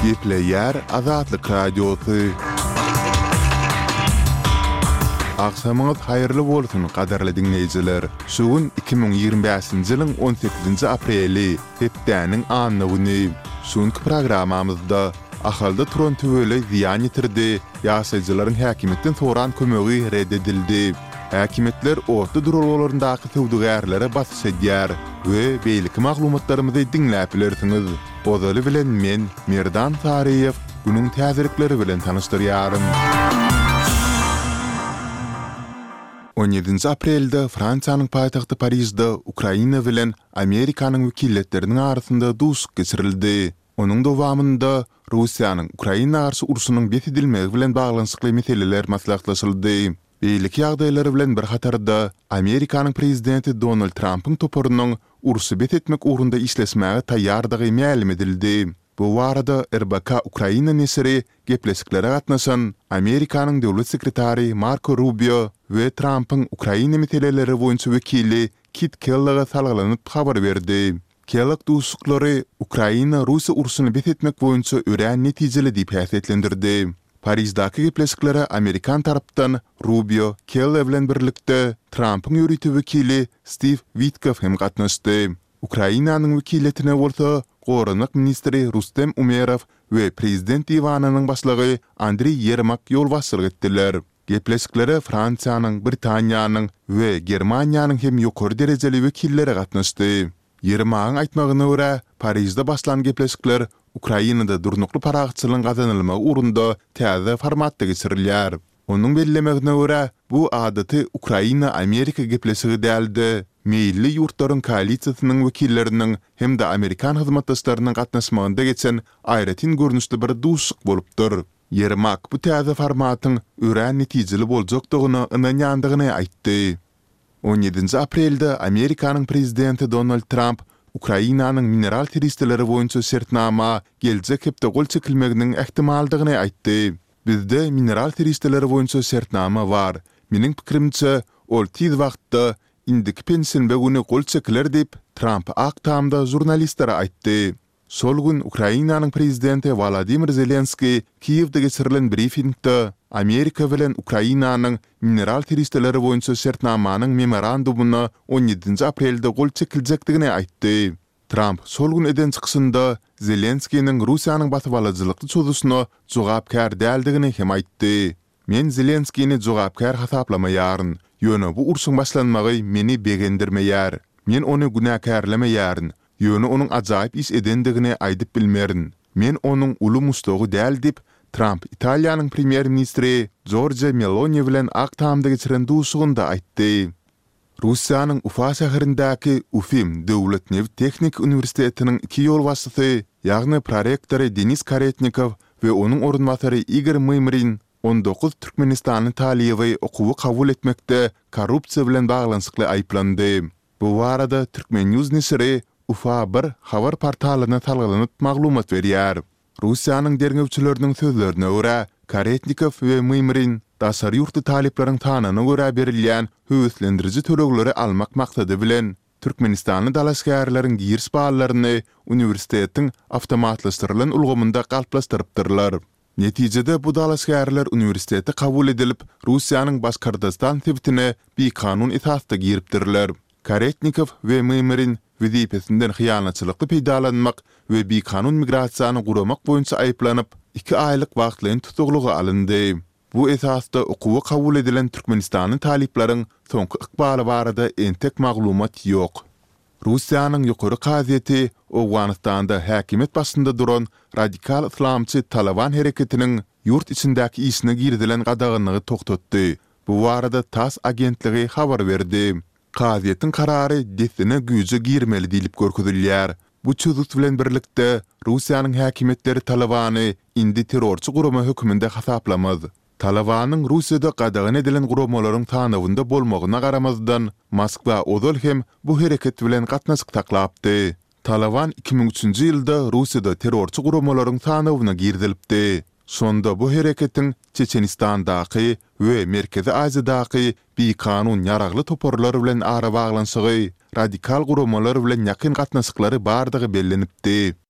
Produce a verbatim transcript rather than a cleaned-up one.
Gepleyer Azatlyk Radiosu. Akşamınız hayırlı bolsun qadarly dinleyijiler. Şugun iki bin ýygrimi beşinji ýylyň on sekizinji apreli, hepdäniň anny güni. Şuňky programamyzda ahalda turan töwele ziýan ýetirdi, ýaşaýjylaryň häkimetden soran kömegi reddedildi. Häkimetler orta durullaryndaky töwdügärlere basyş edýär we beýleki maglumatlarymyzy dinläp bilersiňiz. Ozaly bilen men Merdan Tariýew günüň täzirikleri bilen tanyşdyrýarym. on ýedinji aprelde Fransiýanyň paýtagty Parisde Ukraina bilen Amerikanyň wekilletleriniň arasynda duşuk geçirildi. Onuň dowamynda Russiýanyň Ukraina garşy uruşynyň betidilmegi bilen baglanyşykly meseleler maslahatlaşyldy. Beýleki ýagdaýlary bilen bir hatarda Amerikanyň prezidenti Donald Trump'yň toporunyň urusy betetmek ugrunda işlesmäge taýýardygy ma'lum edildi. Bu warada R B K Ukraina nesiri gepleşiklere gatnaşan Amerikanyň döwlet sekretary Marco Rubio we Trump'yň Ukraina meseleleri boýunça wekili Kit Kellogga salgylanyp habar berdi. Kellogg duşuklary Ukraina Russiýa urusyny betetmek boýunça örän netijeli diýip häsiýetlendirdi. Parisdaky gepleşiklere Amerikan tarapdan Rubio, Kellogg bilen birlikde Trump'yň ýörüti wekili Steve Witkoff hem gatnaşdy. Ukrainanyň wekilletine bolsa Goranak ministri Rustem Umerov we prezident diwananyň başlygy Andriy Yermak ýolbaşçylyk etdiler. Gepleşiklere Fransiýanyň, Britaniýanyň we Germaniýanyň hem ýokary derejeli wekilleri gatnaşdy. Yermagyň aýtmagyna görä, Parisde başlan gepleşikler Ukrainada durnukly paragçylygyň gazanylmagy ugrunda täze formatda geçirilýär. Onuň bellemegine görä, bu adaty Ukraina Amerika gepleşigi däldi. Meýilli ýurtlaryň koalisiýasynyň wekilleriniň hem de Amerikan hyzmatdaşlarynyň gatnaşmagynda geçen aýratyn görnüşli bir duşuk bolupdyr. Yermak bu täze formatyň örän netijeli boljakdygyny ynanýandygyny aýtdy. on ýedinji aprelde Amerikanyň prezidenti Donald Trump Ukrainanyň mineral teristleri boýunça şertnama geljek hepde gol çekilmeginiň ähtimaldygyny aýtdy. Bizde mineral teristleri boýunça şertnama bar. Meniň pikirimçe, ol tiz wagtda indiki pensiýa güni gol çekiler diýip Trump aktamda jurnalistlere aýtdy. Sol gün Ukrainanyň prezidenti Volodymyr Zelenski Kiýewde geçirilen briefingde Amerika bilen Ukrainanyň mineral teristleri boýunça şertnamanyň memorandumuny on ýedinji aprelde gol çekiljekdigini aýtdy. Trump sol gün eden çykyşynda Zelenskiň Russiýanyň batyp alajylykly çözdüsine jogapkar däldigini hem aýtdy. Men Zelenskiňi jogapkar hasaplamaýaryn. Ýöne bu urşuň başlanmagy meni begendirmeýär. Men onu günäkärlemeýäryn. Ýöne onuň ajaýyp iş edendigini aýdyp bilmerin. Men onuň uly mustogy däl diýip Trump Italiýanyň premier ministri Giorgia Meloni bilen aktamda geçiren duşugynda aýtdy. Russiýanyň Ufa şäherindäki Ufim Döwlet Newi Teknik Uniwersitetiniň iki ýolbaşçysy, ýagny prorektory Denis Karetnikov we onuň orunbasary Igor Mymrin on dokuz Türkmenistanyň talibi okuwy kabul etmekde korrupsiýa bilen baglanyşykly aýplandy. Bu warada Türkmen News nesiri Ufa bir habar portalyna salgylanyp maglumat berýär. Russiýanyň derňewçileriniň sözlerine görä, Karetnikov we Mymrin daşary ýurtdy talipleriň tanyna görä berilýän höwüslendiriji törekleri almak maksady bilen Türkmenistanyň dalaşgärleriň girs ballaryny uniwersitetiň awtomatlaşdyrylan ulgamynda galplaşdyrypdyrlar. Netijede bu dalaşgärler uniwersiteti kabul edilip Russiýanyň Başkordistan sebitine bir kanun esasda giripdirler. Karetnikov we Mymrin wezipesinden hyýanatçylykly peýdalanmak we bir kanun migrasiýany guramak boýunça aýplanyp iki aýlyk wagtlyň tutuklugy alyndy. Bu esasda okuwy kabul edilen Türkmenistanyň taliplaryň soňky ykbaly barada entek maglumat ýok. Russiýanyň ýokary gazieti Owganistanda häkimet başynda duran radikal islamçy Taliban hereketiniň ýurt içindäki işine girdilen gadagynlygy toktatdy. Bu warada TASS agentligi habar berdi. Gazietiň karary desine güýje girmeli diýilip görkezilýär. Bu çözüş bilen birlikde Russiýanyň häkimetleri Talibany indi terrorçy gurama hökmünde hasaplamaz. Talibanyň Russiýada gadagan edilen guramalaryň tanawynda bolmagyna garamazdan Moskwa ozal hem bu hereket bilen gatnaşyk taklapdy. Taliban iki bin üçinji ýylda Russiýada terrorçy guramalaryň tanawyna girdilipdi. Sonda bu hereketiň Çeçenistandaky we Merkezi Aziýadaky bir kanun ýaragly toporlar bilen ara baglanşygy, radikal guramalar bilen ýakyn gatnaşyklary bardygy bellenipdi.